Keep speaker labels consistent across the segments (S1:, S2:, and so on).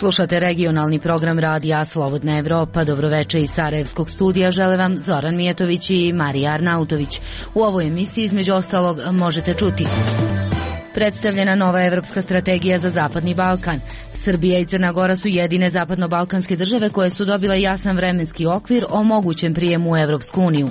S1: Slušate regionalni program radija Slobodna Evropa. Dobroveče iz Sarajevskog studija žele vam Zoran Mijetović i Marija Arnautović. U ovoj emisiji između ostalog možete čuti: predstavljena nova evropska strategija za Zapadni Balkan. Srbija i Crna Gora su jedine zapadno-balkanske države koje su dobile jasan vremenski okvir o mogućem prijemu u Evropsku uniju.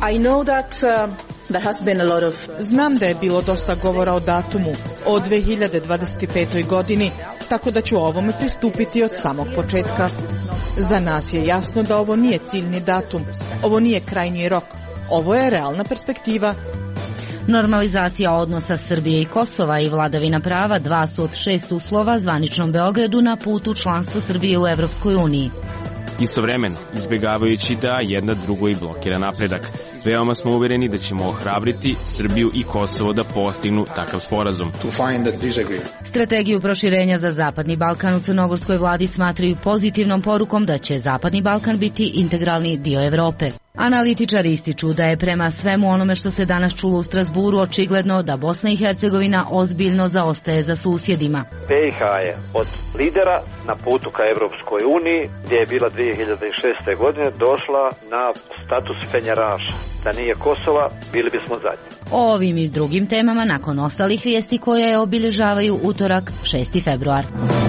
S2: Znam da je bilo dosta govora o datumu, o 2025. godini, tako da ću ovome pristupiti od samog početka. Za nas je jasno da ovo nije ciljni datum, ovo nije krajnji rok, ovo je realna perspektiva.
S1: Normalizacija odnosa Srbije i Kosova i vladavina prava dva su od 6 uslova zvaničnom Beogradu na putu članstva Srbije u Evropskoj uniji.
S3: Istovremeno, izbjegavajući da jedna drugoj blokira napredak, veoma smo uvjereni da ćemo ohrabriti Srbiju i Kosovo da postignu takav sporazum.
S1: Strategiju proširenja za Zapadni Balkan u crnogorskoj vladi smatraju pozitivnom porukom da će Zapadni Balkan biti integralni dio Evrope. Analitičari ističu da je prema svemu onome što se danas čulo u Strasburu očigledno da Bosna i Hercegovina ozbiljno zaostaje za susjedima.
S4: BiH je od lidera na putu ka Evropskoj uniji, gdje je bila 2006. godine, došla na status penjaraša. Da nije Kosova, bili bismo zadnji.
S1: O ovim i drugim temama nakon ostalih vijesti koje obilježavaju utorak 6. februar.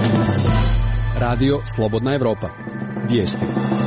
S5: Radio Slobodna Evropa. Vijesti.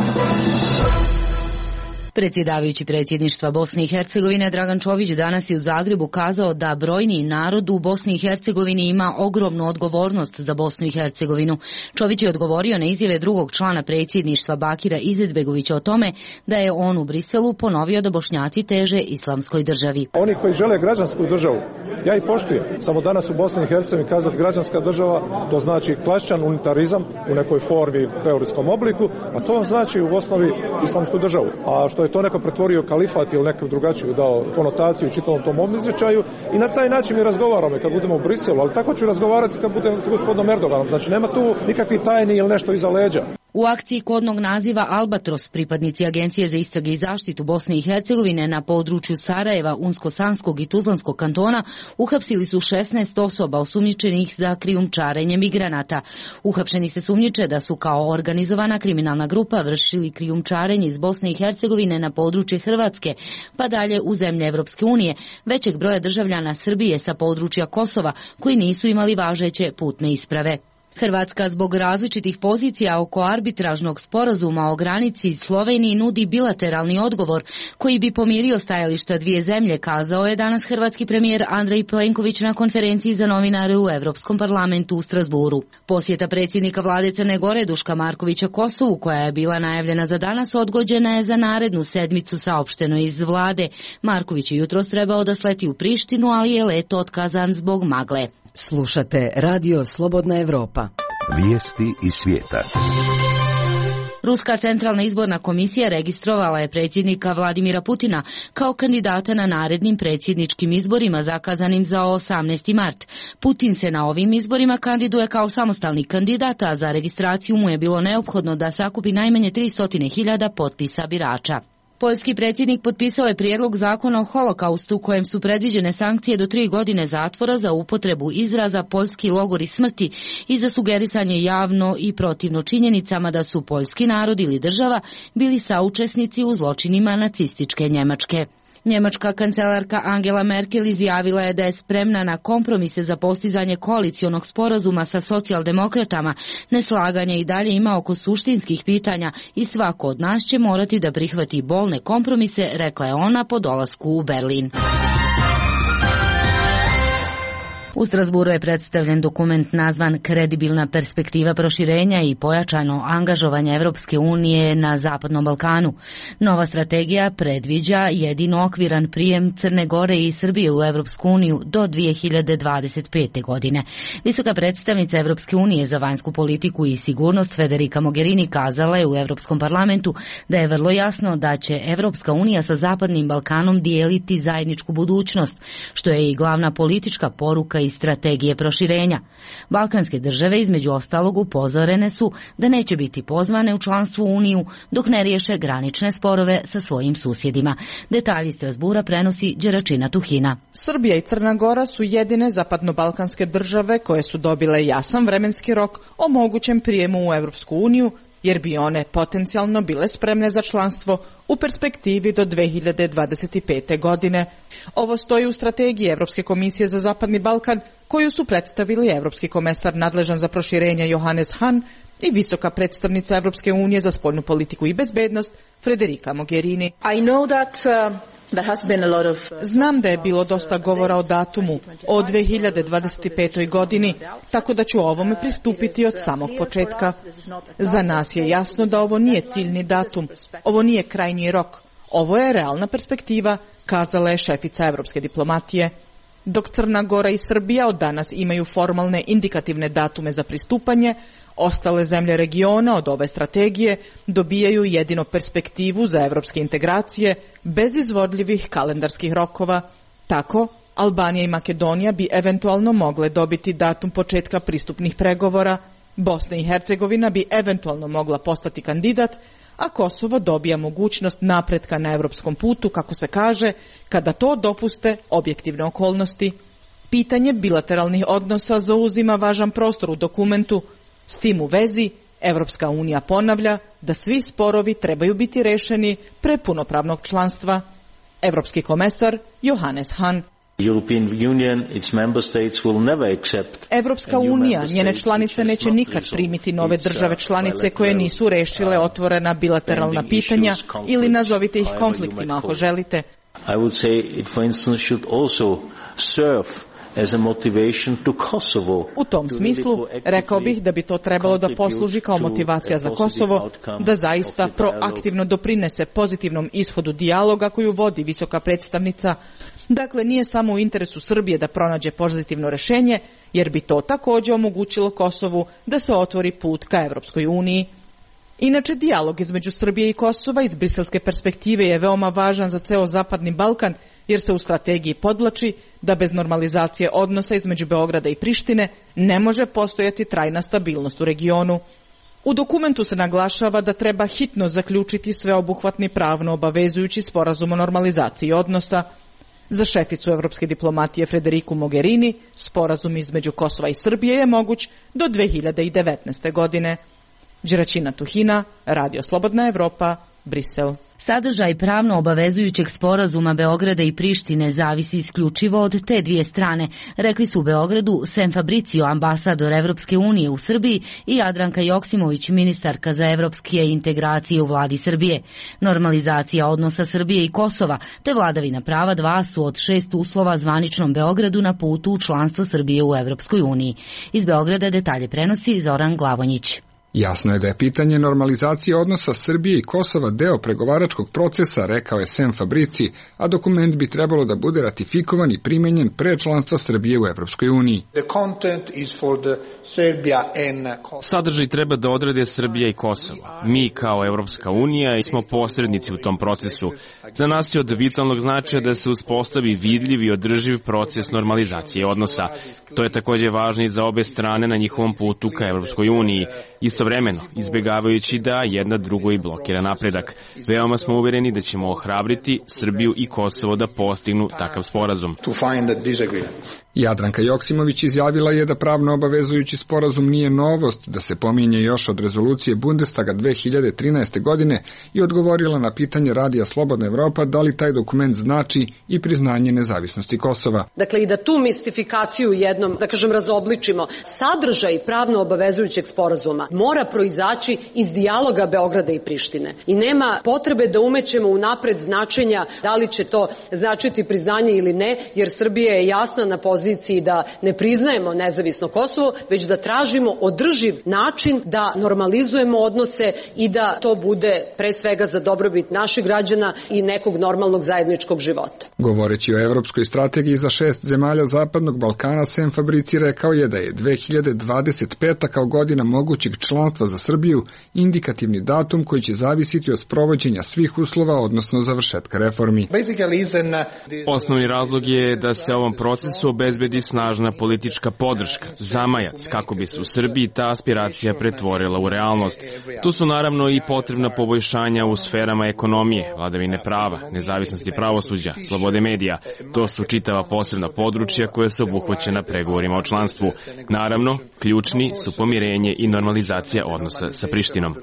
S1: Predsjedavajući predsjedništva Bosne i Hercegovine Dragan Čović danas je u Zagrebu kazao da brojni narod u Bosni i Hercegovini ima ogromnu odgovornost za Bosnu i Hercegovinu. Čović je odgovorio na izjave drugog člana predsjedništva Bakira Izetbegovića o tome da je on u Briselu ponovio da Bošnjaci teže islamskoj državi.
S6: Oni koji žele građansku državu, ja ih poštujem. Samo danas u Bosni i Hercegovini kazati građanska država, to znači klasičan unitarizam u nekoj formi, teorijskom obliku, a to vam znači u osnovi islamsku državu. A što je to neko pretvorio kalifat ili neku drugačiju dao konotaciju čitavom tom izričaju i na taj način mi razgovaramo kad budemo u Briselu, ali tako ću razgovarati kad budemo s gospodinom Erdoganom. Znači nema tu nikakvi tajni ili nešto iza leđa.
S1: U akciji kodnog naziva Albatros pripadnici Agencije za istrage i zaštitu Bosne i Hercegovine na području Sarajeva, Unsko-Sanskog i Tuzlanskog kantona uhapsili su 16 osoba osumnjičenih za krijumčarenje migranata. Uhapšeni se sumnjiče da su kao organizovana kriminalna grupa vršili krijumčarenje iz Bosne i Hercegovine na područje Hrvatske, pa dalje u zemlje Evropske unije, većeg broja državljana Srbije sa područja Kosova koji nisu imali važeće putne isprave. Hrvatska zbog različitih pozicija oko arbitražnog sporazuma o granici Sloveniji nudi bilateralni odgovor koji bi pomirio stajališta dvije zemlje, kazao je danas hrvatski premijer Andrej Plenković na konferenciji za novinare u Europskom parlamentu u Strasburu. Posjeta predsjednika vlade Crne Gore Duška Markovića Kosovu, koja je bila najavljena za danas, odgođena je za narednu sedmicu, saopšteno iz vlade. Marković je jutros trebao da sleti u Prištinu, ali je let otkazan zbog magle.
S7: Slušate Radio Slobodna Evropa.
S8: Vijesti iz svijeta.
S1: Ruska centralna izborna komisija registrovala je predsjednika Vladimira Putina kao kandidata na narednim predsjedničkim izborima zakazanim za 18. mart. Putin se na ovim izborima kandiduje kao samostalni kandidat, a za registraciju mu je bilo neophodno da sakupi najmanje 300.000 potpisa birača. Poljski predsjednik potpisao je prijedlog zakona o holokaustu kojem su predviđene sankcije do 3 godine zatvora za upotrebu izraza poljski logori smrti i za sugerisanje javno i protivno činjenicama da su poljski narod ili država bili saučesnici u zločinima nacističke Njemačke. Njemačka kancelarka Angela Merkel izjavila je da je spremna na kompromise za postizanje koalicionog sporazuma sa socijaldemokratama. Neslaganje i dalje ima oko suštinskih pitanja i svako od nas će morati da prihvati bolne kompromise, rekla je ona po dolasku u Berlin. U Strasburu je predstavljen dokument nazvan Kredibilna perspektiva proširenja i pojačano angažovanje Evropske unije na Zapadnom Balkanu. Nova strategija predviđa jedino okviran prijem Crne Gore i Srbije u Evropsku uniju do 2025. godine. Visoka predstavnica Evropske unije za vanjsku politiku i sigurnost Federica Mogherini kazala je u Evropskom parlamentu da je vrlo jasno da će Evropska unija sa Zapadnim Balkanom dijeliti zajedničku budućnost, što je i glavna politička poruka iz strategije proširenja. Balkanske države između ostalog upozorene su da neće biti pozvane u članstvo u Uniju dok ne riješe granične sporove sa svojim susjedima. Detalji iz Strasbura prenosi Đeračina Tuhina.
S2: Srbija i Crna Gora su jedine zapadno-balkanske države koje su dobile jasan vremenski rok o mogućem prijemu u Evropsku uniju, jer bi one potencijalno bile spremne za članstvo u perspektivi do 2025. godine. Ovo stoji u strategiji Evropske komisije za Zapadni Balkan, koju su predstavili Evropski komesar nadležan za proširenje Johannes Hahn i visoka predstavnica Evropske unije za spoljnu politiku i bezbednost Federica Mogherini. Znam da je bilo dosta govora o datumu, o 2025. godini, tako da ću ovome pristupiti od samog početka. Za nas je jasno da ovo nije ciljni datum, ovo nije krajnji rok, ovo je realna perspektiva, kazala je šefica evropske diplomatije. Dok Crna Gora i Srbija od danas imaju formalne indikativne datume za pristupanje, ostale zemlje regiona od ove strategije dobijaju jedino perspektivu za evropske integracije bez izvodljivih kalendarskih rokova. Tako, Albanija i Makedonija bi eventualno mogle dobiti datum početka pristupnih pregovora, Bosna i Hercegovina bi eventualno mogla postati kandidat, a Kosovo dobija mogućnost napretka na evropskom putu, kako se kaže, kada to dopuste objektivne okolnosti. Pitanje bilateralnih odnosa zauzima važan prostor u dokumentu. S tim u vezi, Evropska unija ponavlja da svi sporovi trebaju biti rešeni pre punopravnog članstva. Evropski komesar Johannes Hahn. Evropska unija, njene članice neće nikad primiti nove države članice koje nisu rešile otvorena bilateralna pitanja ili nazovite ih konfliktima ako želite. U tom smislu, rekao bih da bi to trebalo da posluži kao motivacija za Kosovo, da zaista proaktivno doprinese pozitivnom ishodu dijaloga koju vodi visoka predstavnica. Dakle, nije samo u interesu Srbije da pronađe pozitivno rešenje, jer bi to također omogućilo Kosovu da se otvori put ka Evropskoj uniji. Inače, dijalog između Srbije i Kosova iz briselske perspektive je veoma važan za ceo Zapadni Balkan, jer se u strategiji podvlači da bez normalizacije odnosa između Beograda i Prištine ne može postojati trajna stabilnost u regionu. U dokumentu se naglašava da treba hitno zaključiti sveobuhvatni pravno obavezujući sporazum o normalizaciji odnosa. Za šeficu evropske diplomatije Federicu Mogherini, sporazum između Kosova i Srbije je moguć do 2019. godine. Đeračina Tuhina, Radio Slobodna Evropa, Brisel.
S1: Sadržaj pravno obavezujućeg sporazuma Beograda i Prištine zavisi isključivo od te dvije strane, rekli su u Beogradu Sem Fabricio, ambasador Evropske unije u Srbiji, i Jadranka Joksimović, ministarka za evropske integracije u vladi Srbije. Normalizacija odnosa Srbije i Kosova te vladavina prava dva su od 6 uslova zvaničnom Beogradu na putu u članstvo Srbije u Evropskoj uniji. Iz Beograda detalje prenosi Zoran Glavonjić.
S9: Jasno je da je pitanje normalizacije odnosa Srbije i Kosova deo pregovaračkog procesa, rekao je Sem Fabrici, a dokument bi trebalo da bude ratifikovan i primenjen pre članstva Srbije u Evropskoj uniji.
S3: Sadržaj treba da odrede Srbija i Kosovo. Mi kao Evropska unija smo posrednici u tom procesu. Za nas je od vitalnog značaja da se uspostavi vidljiv i održiv proces normalizacije odnosa. To je također važno i za obe strane na njihovom putu ka Evropskoj uniji. Istovremeno, izbjegavajući da jedna drugoj blokira napredak. Veoma smo uvereni da ćemo ohrabriti Srbiju i Kosovo da postignu takav sporazum.
S9: Jadranka Joksimović izjavila je da pravno obavezujući sporazum nije novost, da se pominje još od rezolucije Bundestaga 2013. godine i odgovorila na pitanje Radija Slobodna Evropa da li taj dokument znači i priznanje nezavisnosti Kosova.
S10: Dakle, i da tu mistifikaciju jednom, da kažem, razobličimo. Sadržaj pravno obavezujućeg sporazuma mora proizaći iz dijaloga Beograda i Prištine. I nema potrebe da umećemo unapred značenja da li će to značiti priznanje ili ne, jer Srbija je jasna na poziciji da ne priznajemo nezavisno Kosovo, već da tražimo održiv način da normalizujemo odnose i da to bude pre svega za dobrobit naših građana i nekog normalnog zajedničkog života.
S9: Govoreći o evropskoj strategiji za 6 zemalja Zapadnog Balkana, Sem Fabrici rekao je da je 2025. kao godina mogućeg članstva za Srbiju indikativni datum koji će zavisiti od sprovođenja svih uslova, odnosno završetka reformi.
S3: Osnovni razlog je da se ovom procesu obezbedi snažna politička podrška, zamajac, kako bi se u Srbiji ta aspiracija pretvorila u realnost. Tu su naravno i potrebna poboljšanja u sferama ekonomije, vladavine prava, nezavisnosti pravosuđa, slobode medija. To su čitava posebna područja koje su obuhvaćena pregovorima o članstvu. Naravno, ključni su pomirenje i normalizacija odnosa sa Prištinom.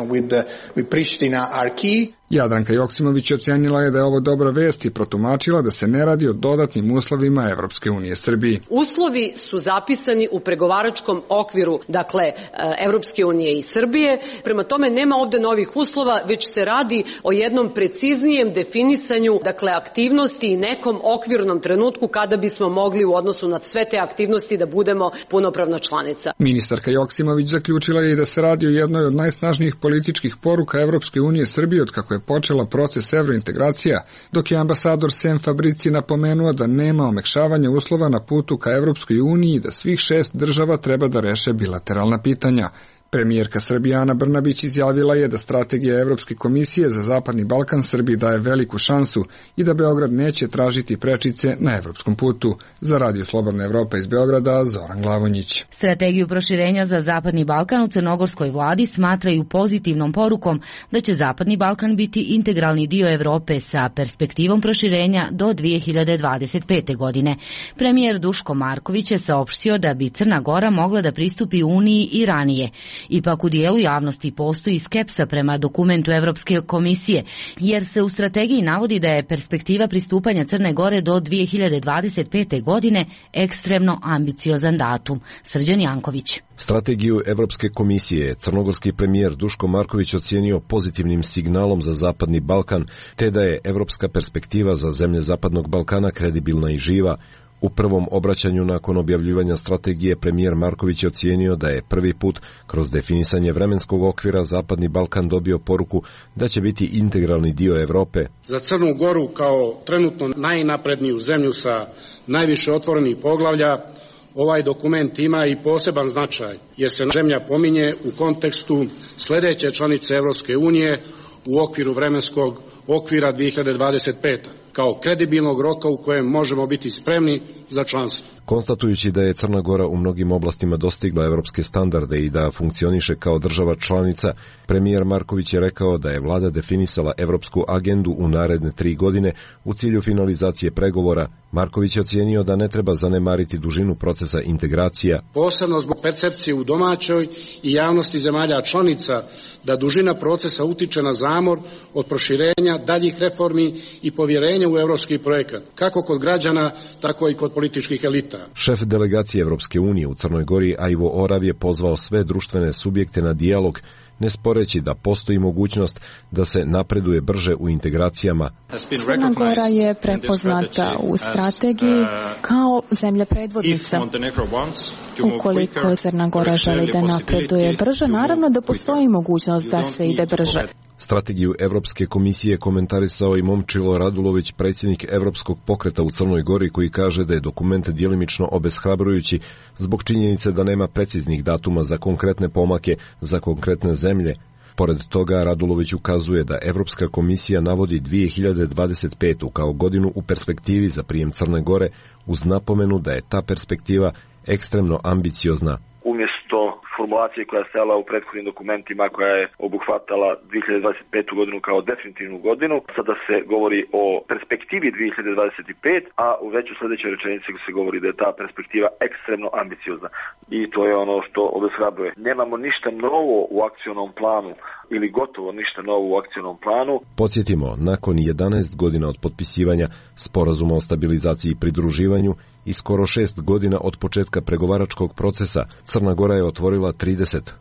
S9: Jadranka Joksimović ocenila je da je ovo dobra vest i protumačila da se ne radi o dodatnim uslovima Evropske unije Srbiji.
S10: Uslovi su zapisani u pregovaračkom okviru, dakle, Evropske unije i Srbije. Prema tome nema ovde novih uslova, već se radi o jednom preciznijem definisanju, dakle, aktivnosti i nekom okvirnom trenutku kada bismo mogli u odnosu na sve te aktivnosti da budemo punopravna članica.
S9: Ministarka Joksimović zaključila je i da se radi o jednoj od najsnažnijih političkih poruka Evropske unije Srbije od kako je počela proces evrointegracija, dok je ambasador Sem Fabrici napomenuo da nema omekšavanja uslova na putu ka Evropskoj uniji i da svih 6 država treba da reše bilateralna pitanja. Premijerka Srbije Ana Brnabić izjavila je da strategija Evropske komisije za Zapadni Balkan Srbiji daje veliku šansu i da Beograd neće tražiti prečice na evropskom putu. Za Radio Slobodna Evropa iz Beograda, Zoran Glavonjić.
S1: Strategiju proširenja za Zapadni Balkan u crnogorskoj vladi smatraju pozitivnom porukom da će Zapadni Balkan biti integralni dio Evrope sa perspektivom proširenja do 2025. godine. Premijer Duško Marković je saopštio da bi Crna Gora mogla da pristupi Uniji i ranije. Ipak u dijelu javnosti postoji skepsa prema dokumentu Evropske komisije, jer se u strategiji navodi da je perspektiva pristupanja Crne Gore do 2025. godine ekstremno ambiciozan datum. Srđan Janković.
S11: Strategiju Evropske komisije je crnogorski premijer Duško Marković ocijenio pozitivnim signalom za Zapadni Balkan, te da je evropska perspektiva za zemlje Zapadnog Balkana kredibilna i živa. U prvom obraćanju nakon objavljivanja strategije premijer Marković je ocijenio da je prvi put kroz definisanje vremenskog okvira Zapadni Balkan dobio poruku da će biti integralni dio Evrope.
S12: Za Crnu Goru kao trenutno najnapredniju zemlju sa najviše otvorenih poglavlja ovaj dokument ima i poseban značaj jer se zemlja pominje u kontekstu sledeće članice Evropske unije u okviru vremenskog okvira 2025. kao kredibilnog roka u kojem možemo biti spremni za članstvo.
S11: Konstatujući da je Crna Gora u mnogim oblastima dostigla evropske standarde i da funkcioniše kao država članica, premijer Marković je rekao da je vlada definisala evropsku agendu u naredne 3 godine u cilju finalizacije pregovora. Marković je ocijenio da ne treba zanemariti dužinu procesa integracija.
S12: Posebno zbog percepcije u domaćoj i javnosti zemalja članica da dužina procesa utiče na zamor od proširenja, daljih reformi i povjerenja u evropski projekat, kako kod građana, tako i kod političkih elita.
S11: Šef delegacije Evropske unije u Crnoj Gori, Ivo Orav, je pozvao sve društvene subjekte na dijalog, ne sporeći da postoji mogućnost da se napreduje brže u integracijama.
S13: Crna Gora je prepoznata u strategiji kao zemlja predvodnica. Ukoliko Crna Gora želi da napreduje brže, naravno da postoji mogućnost da se ide brže.
S11: Strategiju Evropske komisije komentarisao i Momčilo Radulović, predsjednik Evropskog pokreta u Crnoj Gori, koji kaže da je dokument djelimično obeshrabrujući zbog činjenice da nema preciznih datuma za konkretne pomake za konkretne zemlje. Pored toga, Radulović ukazuje da Evropska komisija navodi 2025. kao godinu u perspektivi za prijem Crne Gore, uz napomenu da je ta perspektiva ekstremno ambiciozna.
S4: Umjesto formulacije koja je stajala u prethodnim dokumentima, koja je obuhvatala 2025. godinu kao definitivnu godinu, sada se govori o perspektivi 2025, a u već u sljedećoj rečenici se govori da je ta perspektiva ekstremno ambiciozna. I to je ono što obeshrabruje. Nemamo ništa novo u akcionom planu, ili gotovo ništa novo u akcionom planu.
S11: Podsjetimo, nakon 11 godina od potpisivanja Sporazuma o stabilizaciji i pridruživanju i skoro 6 godina od početka pregovaračkog procesa, Crna Gora je otvorila 30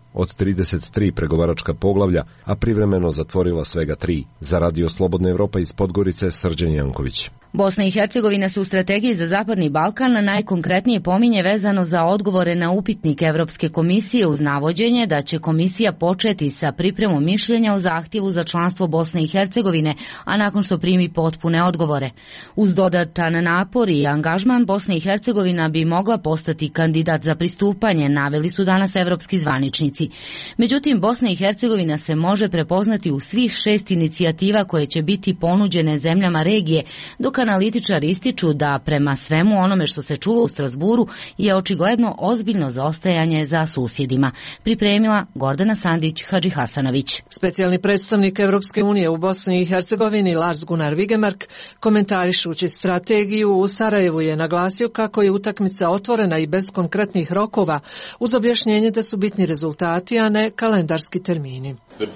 S11: od 33 pregovaračka poglavlja, a privremeno zatvorila svega 3. Za Radio Slobodna Evropa iz Podgorice, Srđan Janković.
S1: Bosna i Hercegovina se u strategiji za Zapadni Balkan najkonkretnije pominje vezano za odgovore na upitnik Evropske komisije uz navođenje da će komisija početi sa pripremom mišljenja o zahtjevu za članstvo Bosne i Hercegovine, a nakon što primi potpune odgovore. Uz dodatan napor i angažman, Bosna i Hercegovina bi mogla postati kandidat za pristupanje, naveli su danas evropski zvaničnici. Međutim, Bosna i Hercegovina se može prepoznati u svih 6 inicijativa koje će biti ponuđene zemljama regije, dok analitičari ističu da prema svemu onome što se čulo u Strasburu je očigledno ozbiljno zaostajanje za susjedima. Pripremila Gordana Sandić-Hadži Hasanović.
S2: Specijalni predstavnik Evropske unije u Bosni i Hercegovini Lars Gunnar Vigemark, komentarišući strategiju u Sarajevu, je naglasio kako je utakmica otvorena i bez konkretnih rokova, uz objašnjenje da su bitni rezultati, a ne kalendarski termini.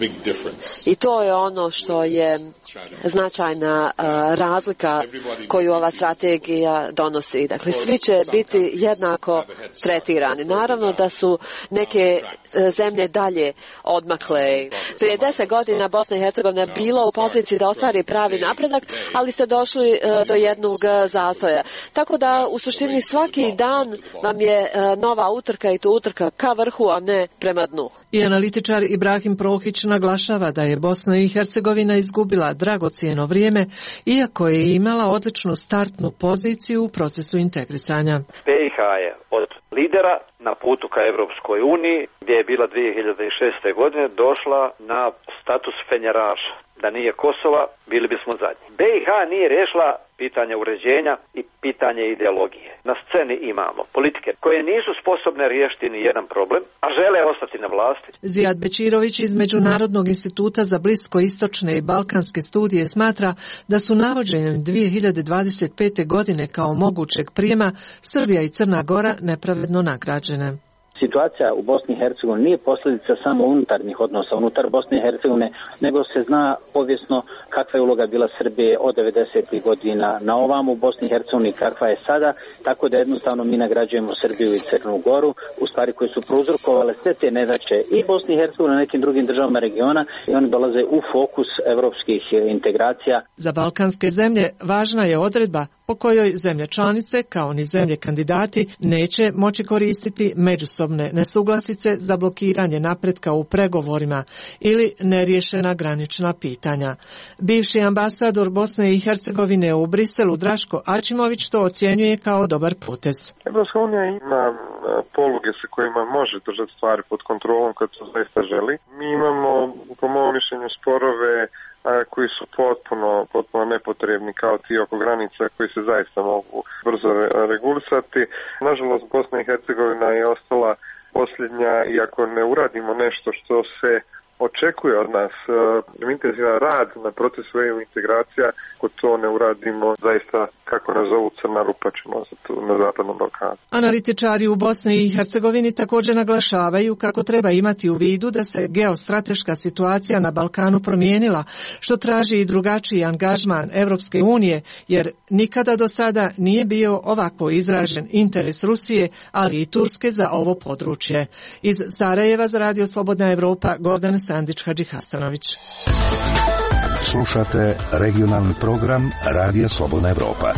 S14: I to je ono što je značajna razlika koju ova strategija donosi. Dakle, svi će biti jednako tretirani. Naravno da su neke zemlje dalje odmakle. Prije 10 godina Bosna i Hercegovina bila u poziciji da ostvari pravi napredak, ali ste došli do jednog zastoja. Tako da u suštini svaki dan vam je nova utrka, i to utrka ka vrhu, a ne prema dnu.
S2: I analitičar Ibrahim Prohić naglašava da je Bosna i Hercegovina izgubila dragocijeno vrijeme, iako je imala odličnu startnu poziciju u procesu integrisanja.
S15: BiH je od lidera na putu ka Evropskoj uniji, gdje je bila 2006. godine, došla na status fenjeraša. Da nije Kosova, bili bismo zadnji. BiH nije riješila pitanje uređenja i pitanje ideologije. Na sceni imamo politike koje nisu sposobne riješiti ni jedan problem, a žele ostati na vlasti.
S2: Zijad Bečirović iz Međunarodnog instituta za bliskoistočne i balkanske studije smatra da su navođenjem 2025. godine kao mogućeg prijema Srbija i Crna Gora nepravedno nagrađene.
S16: Situacija u Bosni i Hercegovini nije posljedica samo unutarnjih odnosa unutar Bosne i Hercegovine, nego se zna povijesno kakva je uloga bila Srbije od 90. godina na ovamo u Bosni i Hercegovini, kakva je sada, tako da jednostavno mi nagrađujemo Srbiju i Crnu Goru, u stvari koje su prouzrokovale sve te nedaće i Bosni i Hercegovini na nekim drugim državama regiona, i oni dolaze u fokus evropskih integracija.
S2: Za balkanske zemlje važna je odredba po kojoj zemlje članice, kao ni zemlje kandidati, neće moći koristiti međusobne nesuglasice za blokiranje napretka u pregovorima ili neriješena granična pitanja. Bivši ambasador Bosne i Hercegovine u Briselu Draško Ačimović to ocjenjuje kao dobar potez.
S17: Evropska unija ima poluge sa kojima može držati stvari pod kontrolom kad to zaista želi. Mi imamo, po mom mišljenju, sporove koji su potpuno nepotrebni, kao ti oko granica koji se zaista mogu brzo regulisati. Nažalost, Bosna i Hercegovina je ostala posljednja, i ako ne uradimo nešto što se očekuje od nas, intenzivan rad na procesu EU integracija, ako to ne uradimo, zaista, kako nas zovu, crna rupa ćemo na Zapadnom Balkanu.
S2: Analitičari u Bosni i Hercegovini također naglašavaju kako treba imati u vidu da se geostrateška situacija na Balkanu promijenila, što traži i drugačiji angažman Evropske unije, jer nikada do sada nije bio ovako izražen interes Rusije, ali i Turske za ovo područje. Iz Sarajeva za Radio Slobodna Evropa, Gordana Sandić-Hadži Hasanović.
S8: Slušate regionalni program Radija Slobodna Evropa.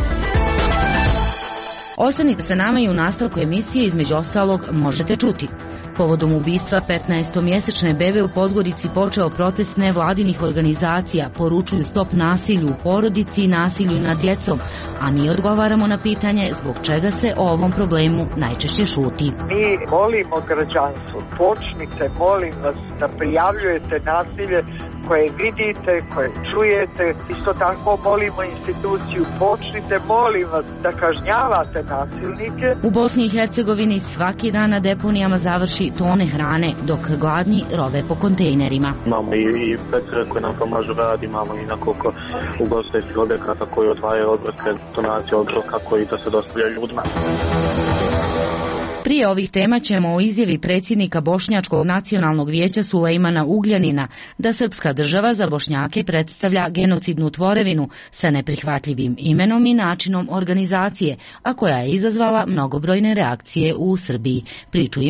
S1: Ostanite sa nama i u nastavku emisije, između ostalog možete čuti. Povodom ubistva 15-mjesečne bebe u Podgorici počeo protest nevladinih organizacija, poručuju stop nasilju u porodici i nasilju nad djecom, a mi odgovaramo na pitanje zbog čega se o ovom problemu najčešće šuti.
S18: Mi molimo građanstvo, počnite, molim vas, da prijavljujete nasilje koje vidite, koje čujete. Isto tako molimo instituciju, počnite, molim vas, da kažnjavate nasilnike.
S1: U Bosni i Hercegovini svaki dan na deponijama završi tone hrane, dok gladni rove po kontejnerima.
S19: Imamo i petre koje nam pomažu rad, imamo i nekoliko ugostiteljskih objekata koji odvajaju obroke, donacije obroka koji da se dostavljaju ljudima.
S1: Prije ovih tema ćemo o izjavi predsjednika Bošnjačkog nacionalnog vijeća Sulejmana Ugljanina da srpska država za Bošnjake predstavlja genocidnu tvorevinu sa neprihvatljivim imenom i načinom organizacije, a koja je izazvala mnogobrojne reakcije u Srbiji. Priču ima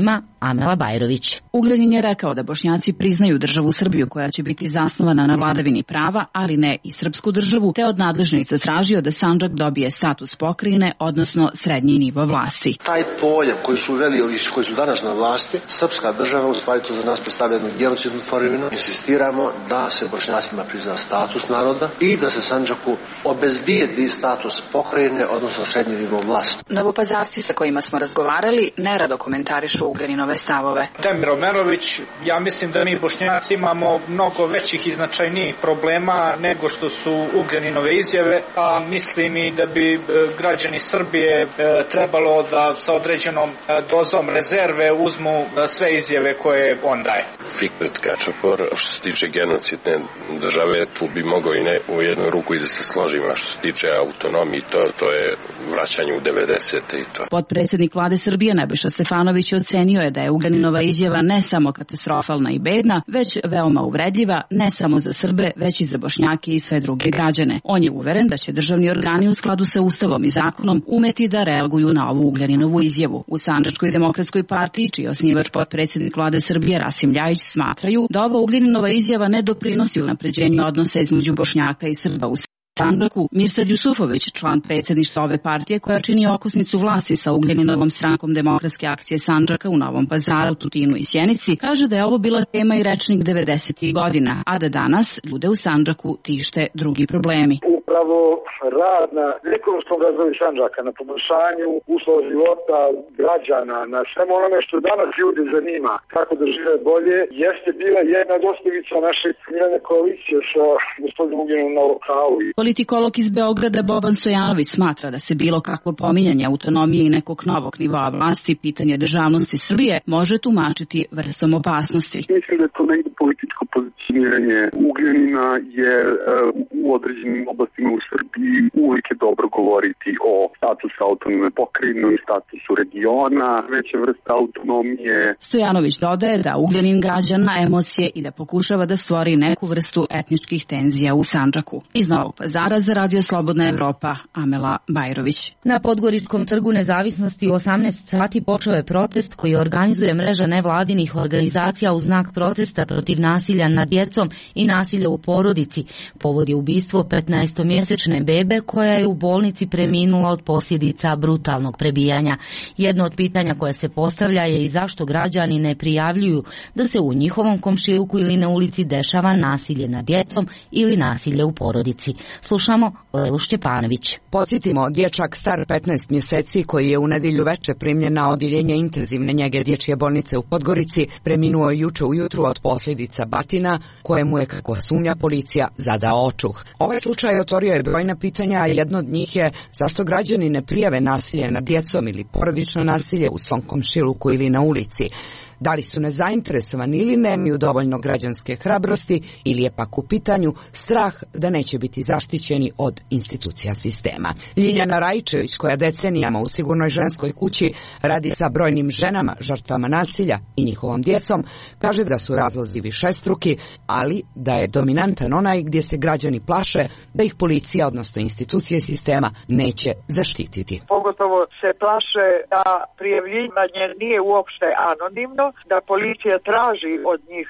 S1: Amela Bajrović.
S20: Ugljanin je rekao da Bošnjaci priznaju državu Srbiju koja će biti zasnovana na vladavini prava, ali ne i srpsku državu, te od nadležnih zatražio da Sandžak dobije status pokrajine, odnosno srednji nivo vlasti.
S21: Taj pojam koji su uveli ovi koji su danas na vlasti, srpska država u stvari to za nas predstavlja jednu genocidnu tvorevinu. Insistiramo da se Bošnjacima prizna status naroda i da se Sandžaku obezbijedi status pokrajine, odnosno srednji nivo vlasti.
S22: Novopazarci sa kojima smo razgovarali nerado komentarišu Ugljaninove stavove.
S23: Damir Omerović, ja mislim da mi Bošnjaci imamo mnogo većih i značajnijih problema nego što su Ugljaninove izjave, a mislim i da bi građani Srbije trebalo da sa određenom dozom rezerve uzmu sve izjave koje on daje.
S24: Fikret Kačapor, što se tiče genocidne države, tu bi mogao i ne u jednu ruku i da se složim, a što se tiče autonomije, to je vraćanje u 90. i to.
S20: Potpredsjednik vlade Srbije Nebojša Stefanović ocenio je da je Ugljaninova izjava ne samo katastrofalna i bedna, već veoma uvredljiva, ne samo za Srbe, već i za Bošnjake i sve druge građane. On je uveren da će državni organi u skladu sa Ustavom i zakonom umeti da reaguju na ovu Ugljaninovu izjavu. U Sandžačkoj demokratskoj partiji, čiji osnivač potpredsjednik vlade Srbije Rasim Ljajić, smatraju da ova Ugljaninova izjava ne doprinosi unapređenju odnosa između Bošnjaka i Srba u Sandžaku. Mirsad Jusufović, član predsjedništva ove partije koja čini okosnicu vlasti sa Ugljaninovom strankom Demokratske akcije Sandžaka u Novom Pazaru, Tutinu i Sjenici, kaže da je ovo bila tema i rečnik 90. godina, a da danas ljude u Sandžaku tište drugi problemi.
S25: Upravo rad na ekonomskom razvoju Sandžaka, na poboljšanju uslova života građana, na svemu onome što danas ljudi zanima, kako da žive bolje, jeste bila jedna od osnovica naše mirne koalicije sa gospodinom Ugljanom na lokalu.
S20: Politikolog iz Beograda Boban Stojanović smatra da se bilo kakvo pominjanje autonomije i nekog novog nivoa vlasti, pitanje državnosti Srbije, može tumačiti vrstom opasnosti.
S26: Mislim da je to negde političko pozicioniranje Ugljanina, jer u određenim oblastima u Srbiji uvijek je dobro govoriti o statusu autonomne pokrajine i statusu regiona, veća vrsta autonomije.
S20: Stojanović dodaje da Ugljanin gađa na emocije i da pokušava da stvori neku vrstu etničkih tenzija u Sandžaku. Iz Novog Pazara za Radio Slobodna Evropa, Amela Bajrović.
S1: Na Podgoričkom trgu Nezavisnosti u 18 sati počeo je protest koji organizuje mreža nevladinih organizacija u znak protesta protiv nasilja nad djecom i nasilja u porodici. Povod je ubistvo 15-mjesečne bebe koja je u bolnici preminula od posljedica brutalnog prebijanja. Jedno od pitanja koje se postavlja je i zašto građani ne prijavljuju da se u njihovom komšiluku ili na ulici dešava nasilje nad djecom ili nasilje u porodici. Slušamo Lelu Šćepanović.
S27: Podsjetimo, dječak star 15 mjeseci koji je u nedjelju veče primljen na odjeljenje intenzivne njege dječje bolnice u Podgorici preminuo juče ujutru od posljedica batina kojemu je, kako sumnja policija, zadao očuh. Ovaj slučaj otvorio je brojna pitanja, a jedno od njih je zašto građani ne prijave nasilje nad djecom ili porodično nasilje u svom komšiluku ili na ulici. Da li su nezainteresovani ili nemaju dovoljno građanske hrabrosti ili je pak u pitanju strah da neće biti zaštićeni od institucija sistema. Ljiljana Rajčević, koja decenijama u Sigurnoj ženskoj kući radi sa brojnim ženama, žrtvama nasilja i njihovom djecom, kaže da su razlozi višestruki, ali da je dominantan onaj gdje se građani plaše da ih policija, odnosno institucije sistema, neće zaštititi.
S18: Pogotovo se plaše da prijavljivanje nije uopšte anonimno, da policija traži od njih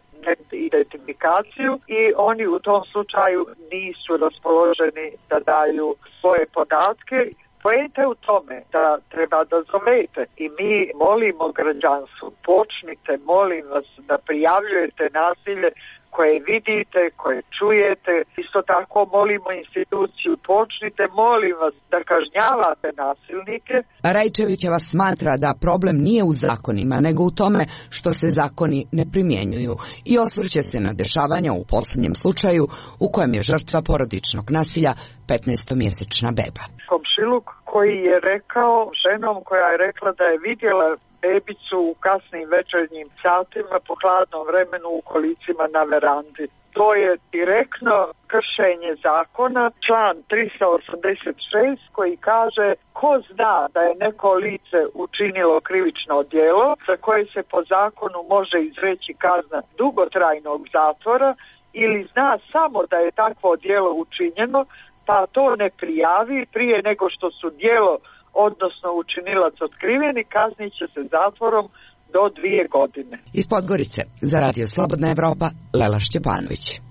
S18: identifikaciju i oni u tom slučaju nisu raspoloženi da daju svoje podatke. Poenta je u tome da treba da zovete i mi molimo građanstvo, počnite, molim vas, da prijavljujete nasilje koje vidite, koje čujete. Isto tako molimo instituciju, počnite, molim vas, da kažnjavate nasilnike.
S27: Rajčevićeva smatra da problem nije u zakonima, nego u tome što se zakoni ne primjenjuju i osvrće se na dešavanja u posljednjem slučaju u kojem je žrtva porodičnog nasilja 15-mjesečna beba.
S18: Komšiluk koji je rekao ženom koja je rekla da je vidjela bebicu u kasnim večernjim satima po hladnom vremenu u kolicima na verandi. To je direktno kršenje zakona, član 386 koji kaže ko zna da je neko lice učinilo krivično djelo za koje se po zakonu može izreći kazna dugotrajnog zatvora ili zna samo da je takvo djelo učinjeno, pa to ne prijavi prije nego što su djelo odnosno učinilac otkriveni, kaznit će se zatvorom do 2 godine.
S27: Iz Podgorice za Radio Slobodna Evropa, Lela Šćepanović.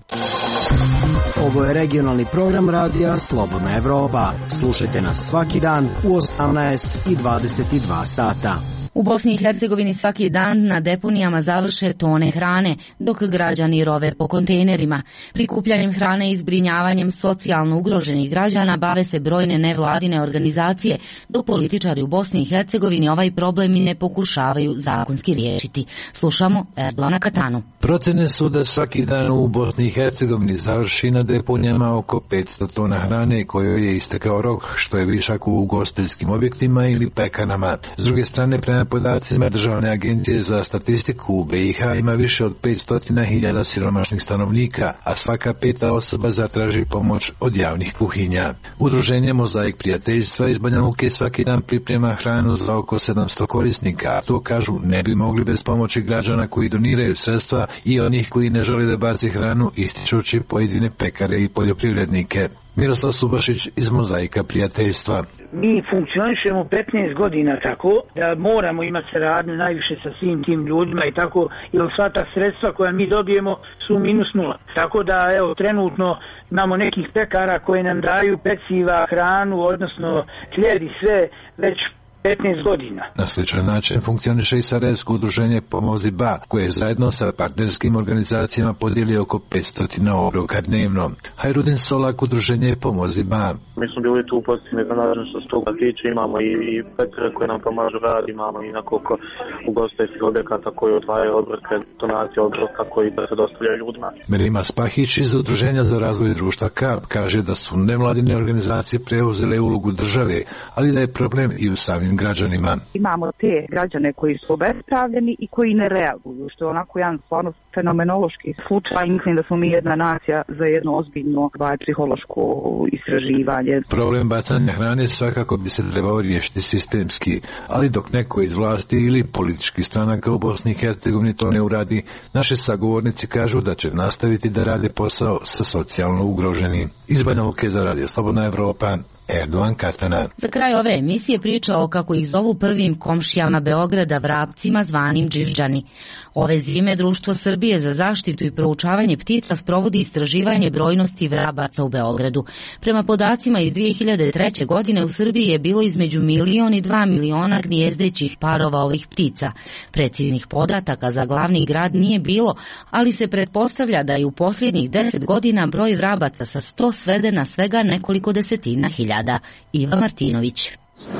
S3: Ovo je regionalni program Radija Slobodna Evropa. Slušajte nas svaki dan u 18 i 22 sata.
S1: U Bosni i Hercegovini svaki dan na deponijama završe tone hrane, dok građani rove po kontejnerima. Prikupljanjem hrane i zbrinjavanjem socijalno ugroženih građana bave se brojne nevladine organizacije, dok političari u Bosni i Hercegovini ovaj problem i ne pokušavaju zakonski riješiti. Slušamo Erdoana Katanu.
S5: Procene su da svaki dan u Bosni i Hercegovini završi na deponijama oko 500 tona hrane kojoj je istekao rok, što je višak u ugostiteljskim objektima ili pekarnama. S druge strane, prema podacima Državne agencije za statistiku, u BiH ima više od 500.000 siromašnih stanovnika, a svaka 5. osoba zatraži pomoć od javnih kuhinja. Udruženje Mozaik prijateljstva iz Banja Luke svaki dan priprema hranu za oko 700 korisnika, a to kažu ne bi mogli bez pomoći građana koji doniraju sredstva i onih koji ne žele da baci hranu, ističući pojedine pekare i poljoprivrednike. Miroslav Subašić iz Mozaika prijateljstva.
S6: Mi funkcionišemo 15 godina tako da moramo imati saradnju najviše sa svim tim ljudima i tako, jer sva ta sredstva koja mi dobijemo su -0. Tako da evo trenutno imamo nekih pekara koji nam daju peciva, hranu, odnosno hljeb i sve već 15 godina.
S5: Na sličan način funkcioniše i Sarajevsko udruženje Pomozi Ba, koje je zajedno sa partnerskim organizacijama podijeli oko 500 obroka dnevno. Hajrudin Solak, udruženje Pomozi Ba.
S19: Mi smo bili tu pozitivni iznenađeni što se toga tiče, imamo i pekare koje nam pomažu rad, imamo i nekoliko ugostiteljskih objekata koji otvaraju obroke, donacije obroka koji da se dostavljaju ljudima.
S5: Merima Spahić iz Udruženja za razvoj društva KAP kaže da su nevladine organizacije preuzele ulogu države, ali da je problem i u samim građanima.
S7: Imamo te građane koji su obespravljeni i koji ne reaguju, što je onako jedan stvarno fenomenološki slučaj. Mislim da smo mi jedna nacija za jedno ozbiljno psihološko istraživanje.
S5: Problem bacanja hrane svakako bi se trebao riješiti sistemski, ali dok neko iz vlasti ili političkih stranaka u Bosni i Hercegovini to ne uradi, naši sagovornici kažu da će nastaviti da rade posao sa socijalno ugroženi. Iz Banja Luke za Radio Slobodna Evropa, Erdoan Katana.
S1: Za kraj ove emisije priča o kako ih zovu prvim komšijama Beograda vrapcima zvanim dživđani. Ove zime Društvo Srbije za zaštitu i proučavanje ptica sprovodi istraživanje brojnosti vrabaca u Beogradu. Prema podacima iz 2003. godine u Srbiji je bilo između 1 i 2 miliona gnjezdećih parova ovih ptica. Preciznih podataka za glavni grad nije bilo, ali se pretpostavlja da je u posljednjih 10 godina broj vrabaca sa 100 svede na svega nekoliko desetina hiljada. Iva Martinović.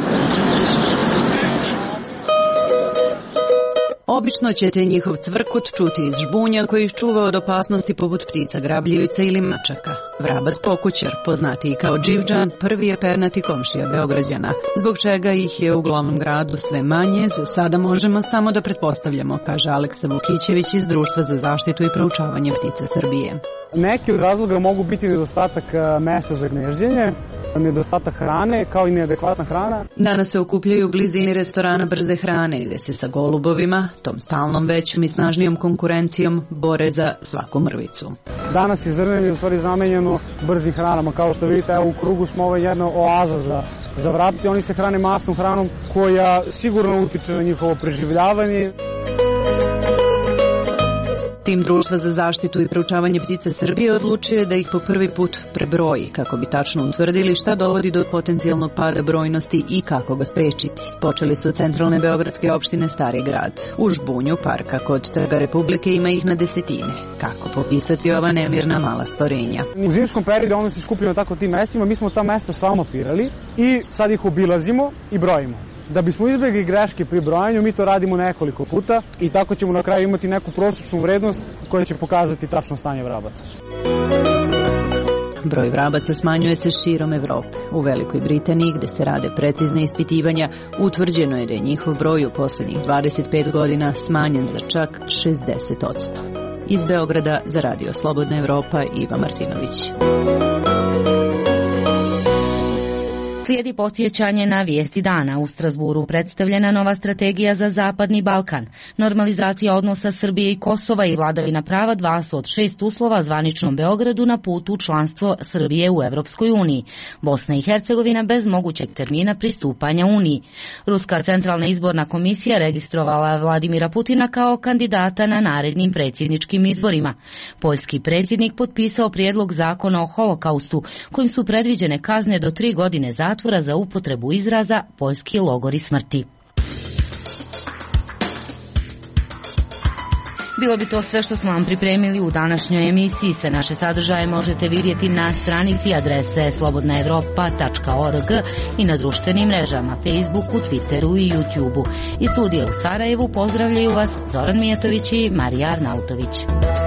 S9: Obično ćete njihov cvrkut čuti iz žbunja koji ih čuva od opasnosti poput ptica grabljivica ili mačaka. Vrabac pokućar, poznatiji kao dživđan, prvi je pernati komšija Beograđana, zbog čega ih je u glavnom gradu sve manje, za sada možemo samo da pretpostavljamo, kaže Aleksa Vukićević iz Društva za zaštitu i proučavanje ptica Srbije.
S10: Neki od razloga mogu biti nedostatak mesta za gnježđenje, nedostatak hrane, kao i neadekvatna hrana.
S9: Danas se okupljaju u blizini restorana brze hrane, gde se sa golubovima, tom stalnom većom i snažnijom konkurencijom, bore za svaku mrvicu.
S10: Danas je zrnje u stvari zamenjeno brzim hranama. Kao što vidite, evo u krugu smo ovo jedna oaza za vrapce. Oni se hrane masnom hranom koja sigurno utiče na njihovo preživljavanje.
S9: Tim Društva za zaštitu i proučavanje ptica Srbije odlučio je da ih po prvi put prebroji, kako bi tačno utvrdili šta dovodi do potencijalnog pada brojnosti i kako ga sprečiti. Počeli su centralne beogradske opštine Stari grad. U žbunju parka kod Trga Republike ima ih na desetine. Kako popisati ova nemirna mala stvorenja?
S10: U zimskom periodu ono se skupljaju tako tim mestima, mi smo ta mesta sva mapirali i sad ih obilazimo i brojimo. Da bismo izbjegli greške pri brojanju, mi to radimo nekoliko puta i tako ćemo na kraju imati neku prosječnu vrednost koja će pokazati tačno stanje vrabaca.
S9: Broj vrabaca smanjuje se širom Evrope. U Velikoj Britaniji, gde se rade precizne ispitivanja, utvrđeno je da je njihov broj u posljednjih 25 godina smanjen za čak 60%. Iz Beograda za Radio Slobodna Evropa, Iva Martinović.
S1: Slijedi podsjećanje na vijesti dana. U Strasburu predstavljena nova strategija za Zapadni Balkan. Normalizacija odnosa Srbije i Kosova i vladavina prava 2 su od 6 uslova zvaničnom Beogradu na putu u članstvo Srbije u Evropskoj uniji. Bosna i Hercegovina bez mogućeg termina pristupanja Uniji. Ruska centralna izborna komisija registrovala Vladimira Putina kao kandidata na narednim predsjedničkim izborima. Poljski predsjednik potpisao prijedlog zakona o holokaustu, kojim su predviđene kazne do 3 godine zatvora za upotrebu izraza poljski logori smrti. Bilo bi to sve što smo vam pripremili u današnjoj emisiji. Sve naše sadržaje možete vidjeti na stranici adrese slobodnaevropa.org i na društvenim mrežama Facebooku, Twitteru i YouTubeu. Iz studija u Sarajevu pozdravljaju vas Zoran Mijatović i Marija Arnautović.